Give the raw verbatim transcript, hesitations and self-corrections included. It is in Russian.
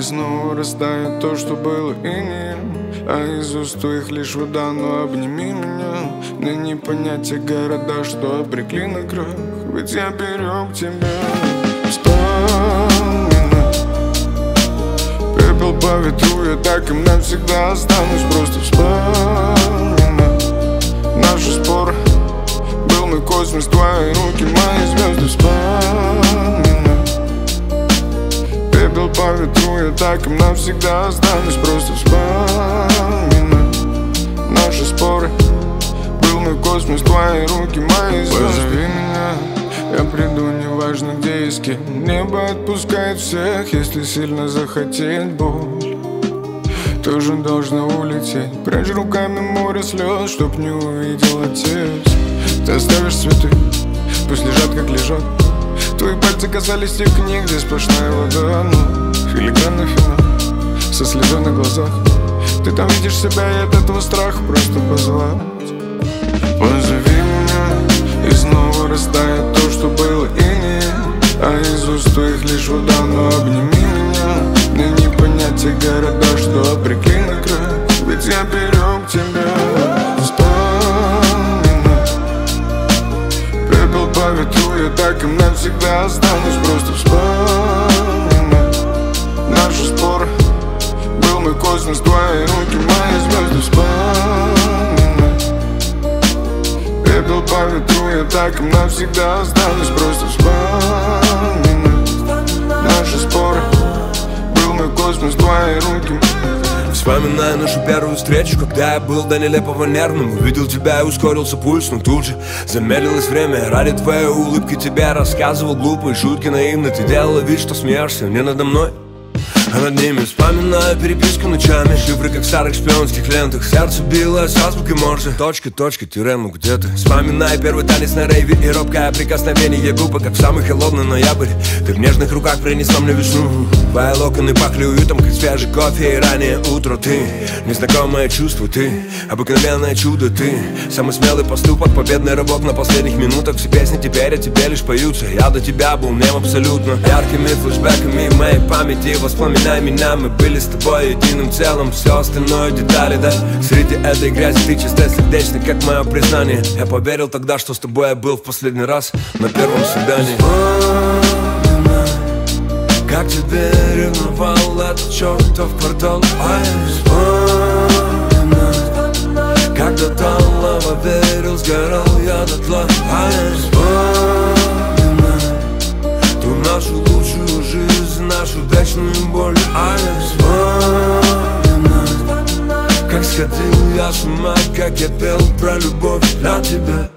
снова растает то, что было инеем, а из уст твоих лишь вода, но обними меня. Мне не понять те города, что обрекли на крах, ведь я берег тебя. Вспоминай пепел по ветру, я так им навсегда останусь. Просто вспоминай наши споры, был мой космос, твои руки, мои звезды. Вспоминай пепел по ветру, я так им навсегда останусь. Просто вспоминай наши споры, был мой космос, твои руки, мои звезды. Позови меня, я приду, неважно где и с кем. Небо отпускает всех, если сильно захотеть боль. Тоже должна улететь прячь руками море слез, чтоб не увидел отец. Ты оставишь цветы, пусть лежат как лежат. Твои пальцы касались тех книг, где сплошная вода, но филигранный финал со слезой на глазах. Ты там видишь себя, и от этого страха просто позвать. Позови меня, и снова растает то, что было инеем, а из уст твоих лишь вода, но обними меня. Мне не понять те города, что обрекли на крах, ведь я берег тебя. Вспоминай пепел по ветру, я так им навсегда останусь. Просто вспоминай наши споры, был мой космос, твои руки, мои звезды. Вспоминай пепел по ветру, я так им навсегда останусь. Просто вспоминай наши споры, был мой космос, твои руки. Вспоминаю нашу первую встречу, когда я был до нелепого нервным. Увидел тебя и ускорился пульс, но тут же замедлилось время. Ради твоей улыбки тебе рассказывал глупые шутки наивно. Ты делала вид, что смеешься не надо мной, а над ними. Вспоминаю переписку ночами, шифры как в старых шпионских лентах. Сердце било с азбукой Морзе, точка, точка, тире, ну где ты? Вспоминаю первый танец на рейве и робкое прикосновение губы, как в самый холодный ноябрь. Ты в нежных руках принесла мне весну. Твои локоны пахли уютом, как свежий кофе и раннее утро. Ты незнакомое чувство, ты обыкновенное чудо. Ты самый смелый поступок, победный рывок на последних минутах. Все песни теперь о тебе лишь поются. Я до тебя был нем абсолютно. Яркими флешбэками в моей памяти воспоминай меня. Мы были с тобой единым целым, все остальное детали, да. Среди этой грязи ты чистосердечный, как мое признание. Я поверил тогда, что с тобой я был в последний раз на первом свидании. Вспоминай, как тебе ревновал этот чертов квартал. Вспоминай, когда талого верил, сгорал я дотла. Вспоминай ту нашу лучшую жизнь, нашу вечную боль. Вспоминай, как сходил я с ума, как я пел про любовь для тебя.